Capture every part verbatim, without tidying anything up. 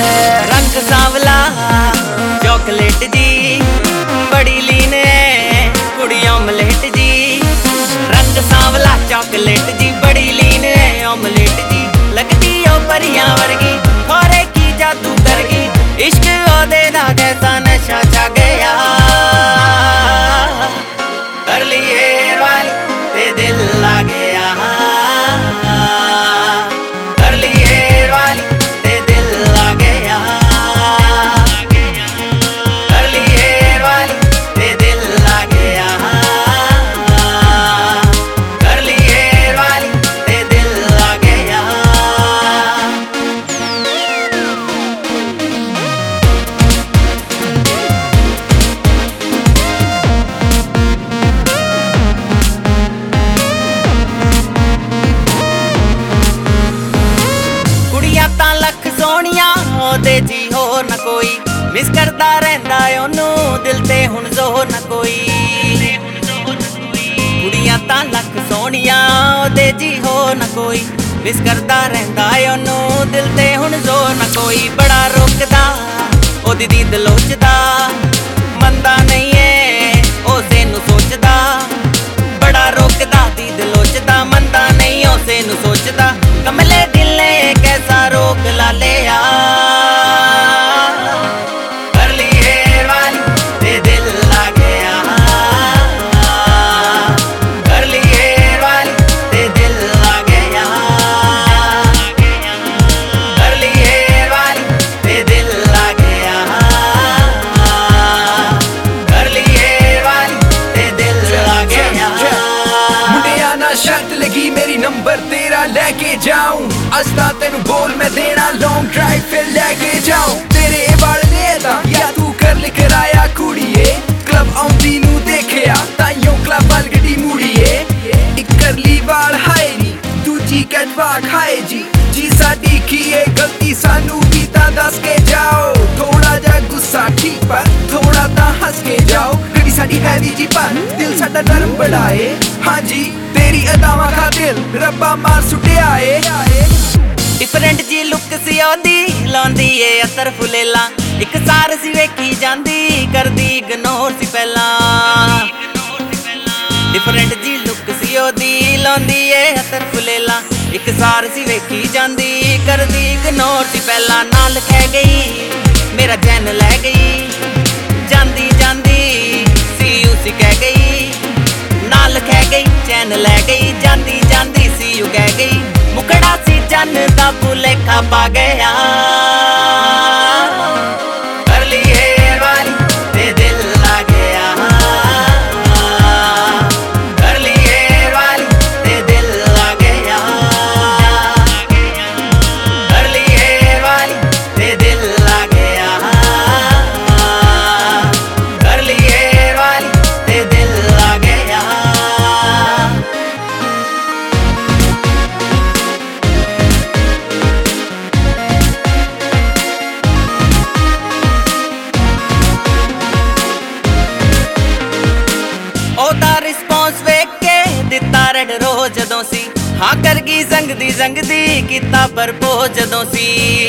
रंग सांवला चॉकलेट जी बड़ी लीन है कुड़ी ऑमलेट जी। रंग सांवला चॉकलेट जी बड़ी लीन है ऑमलेट जी। लगदी ओ परियां वर्गी खोरे की जादू कर गई। इश्क ओदे दा कैसा नशा छा गया। कर लिए वाली ते दिल ला गया। कर लिए वाली ते दिल ला गया। कर लिए वाली ते दिल ला गया। कर लिए वाली ते दिल ला गया। कुड़ियां तां लख सोहणियां ओदे जी होर न कोई। मिस करदा रहिंदा ओनू दिल ते हुण जोर न कोई। कुड़ियां तां लख सोहणियां ओदे जी होर न कोई। मिस करदा रहिंदा ओनू दिल ते हुण जोर न कोई। बड़ा रोकदा ओदी दीद लोचदा मंदा नहीं है ओसे नू सोचदा। बड़ा रोकदा दीद लोचदा मंदा नहीं ओसे नू सोचदा। कमले दिल ने कैसा रोक ला लिया। कर लिए वाली ते दिल ला गया। कर लिए वाली ते दिल ला गया। कर लिए वाली ते दिल ला गया। कर लिए वाली ते दिल ला गया। मुंडिया ना शर्त लगी मेरी नंबर तेरा लेके जाऊं। अस्ता तेनू बोल मैं देना लॉन्ग ड्राइव फिर लेके जाऊं। तेरे वाल ने दा या तू कर ले कराया कुड़िए। क्लब आउंदी नू देखिया ताइयों क्लब वाल गड्डी मुड़िए। इक करली वाल हाय नी दूजी कैटवा खाए जी। जी साडी की ये गलती सानू भी ता दस के जाओ। थोड़ा जा गुस्सा ठीक पर थोड़ा ता हंस के जाओ। गड्डी साडी हैवी जी पर दिल साडा नरम बढ़ाए। हाँ जी तेरी अदावां का दिल रब्बा मार सुटिया है। डिफरेंट जी लुक सी ओदी लाउंदी ए अतर फुलेला। एक सार सी वेखी जांदी करदी इग्नोर सी पहला। डिफरेंट जी लुक सी ओदी लाउंदी ए अतर फुलेला। एक सार सी वेखी जांदी करदी इग्नोर सी पहला। नाल कह गई मेरा चैन लै गई। जांदी जांदी सी यू सी कह गई। नाल कह गई चैन लै गई। जांदी जांदी सी यू कह गई। मुकड़ा सी जन दा भुलेखा पा गया। कर लिए वाली ते दिल ला गया। कर लिए वाली ते दिल ला गया। कर लिए वाली ते दिल ला गया। कर लिए वाली ते दिल ला गया। ओदा रिस्पॉन्स वेख के दिता रेड रोज जदों सी। हाँ कर गई जंगदी जंगदी किता परपोज जदों सी।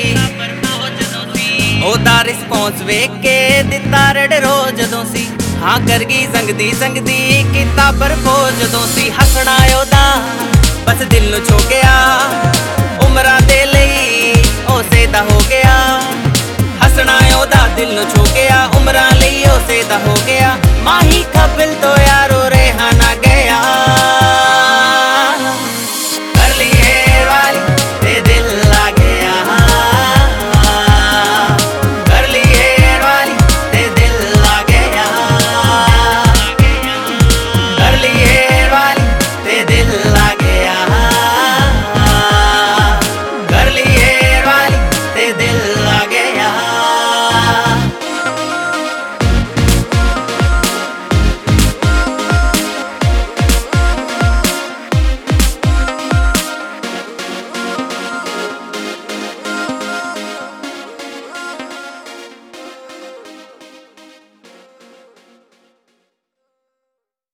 ओदा रिस्पॉन्स वेख के दिता रेड रोज जदों सी। हाँ कर गई जंगदी जंगदी किता परपोज जदों सी। हसना ओदा बस दिल नू छो गया। उमरां दे लई ओसे दा हो गया। हसना ओदा दिल नू छो गया। उमरां लई ओसे दा हो गया। माही कपिल तो यारो